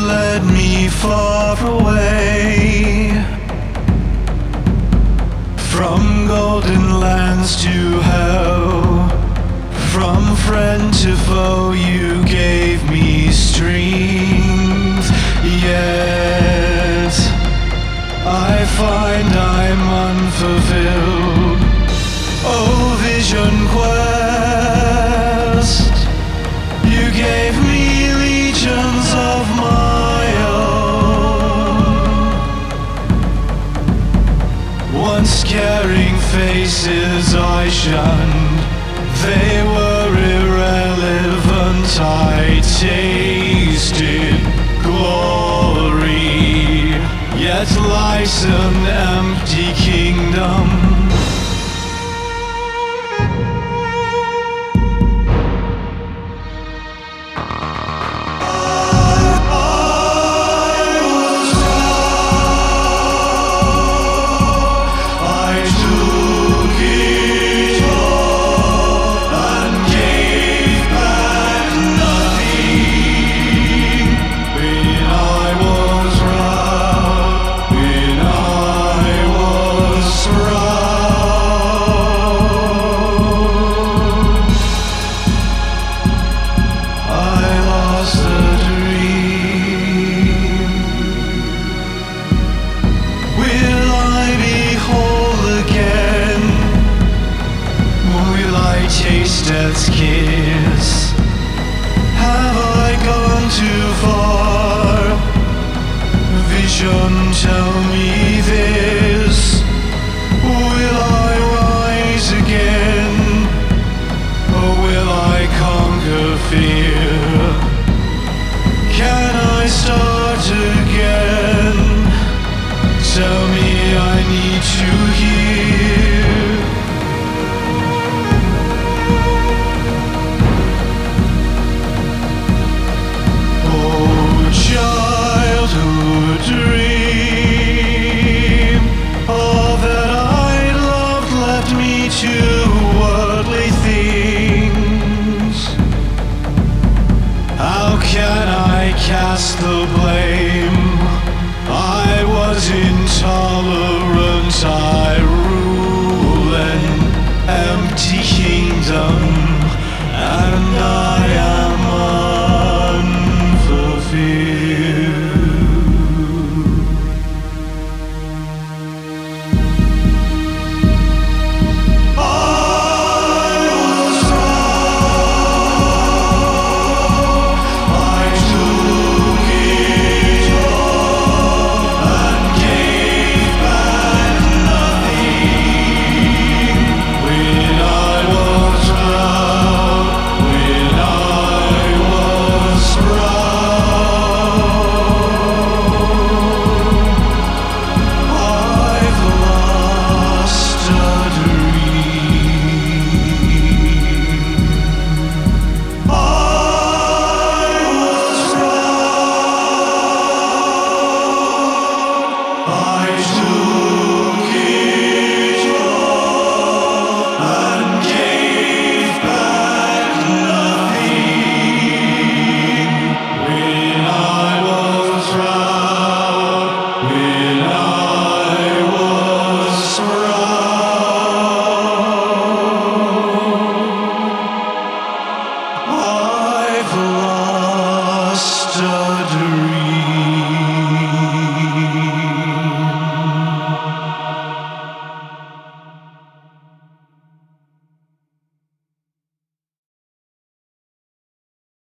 led me far away from golden lands to hell. From friend to foe you gave me strength. Yet I find I'm unfulfilled. Oh, vision quest, you gave me legions of my own. Once caring faces I shunned, they were irrelevant. I tasted glory, yet life's an empty kingdom. Taste death's kiss. Have I gone too far? Vision, tell me this. Will I rise again? Or will I conquer fear? Can I start again? Tell me I need to hear. Dream all that I loved left me to worldly things. How can I cast the blame?